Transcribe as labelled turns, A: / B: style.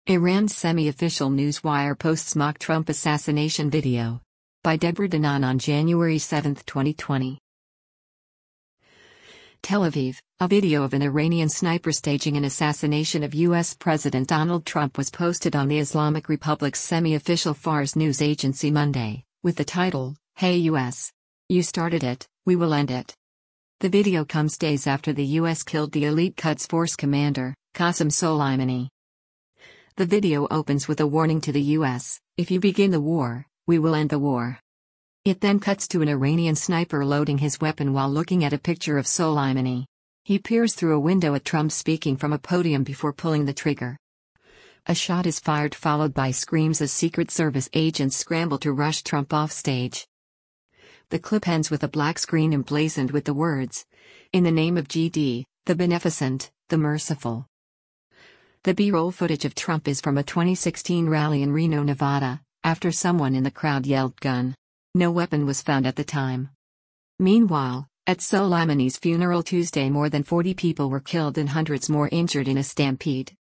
A: Iran's semi-official newswire posts mock Trump assassination video. By Deborah Danan on January 7, 2020. Tel Aviv, a video of an Iranian sniper staging an assassination of U.S. President Donald Trump was posted on the Islamic Republic's semi-official Fars news agency Monday, with the title, "Hey US. You started it, we will end it." The video comes days after the U.S. killed the elite Quds Force commander, Qasem Soleimani. The video opens with a warning to the U.S., "If you begin the war, we will end the war." It then cuts to an Iranian sniper loading his weapon while looking at a picture of Soleimani. He peers through a window at Trump speaking from a podium before pulling the trigger. A shot is fired followed by screams as Secret Service agents scramble to rush Trump off stage. The clip ends with a black screen emblazoned with the words, "In the name of GD, the Beneficent, the Merciful." The B-roll footage of Trump is from a 2016 rally in Reno, Nevada, after someone in the crowd yelled "gun." No weapon was found at the time. Meanwhile, at Soleimani's funeral Tuesday, more than 40 people were killed and hundreds more injured in a stampede.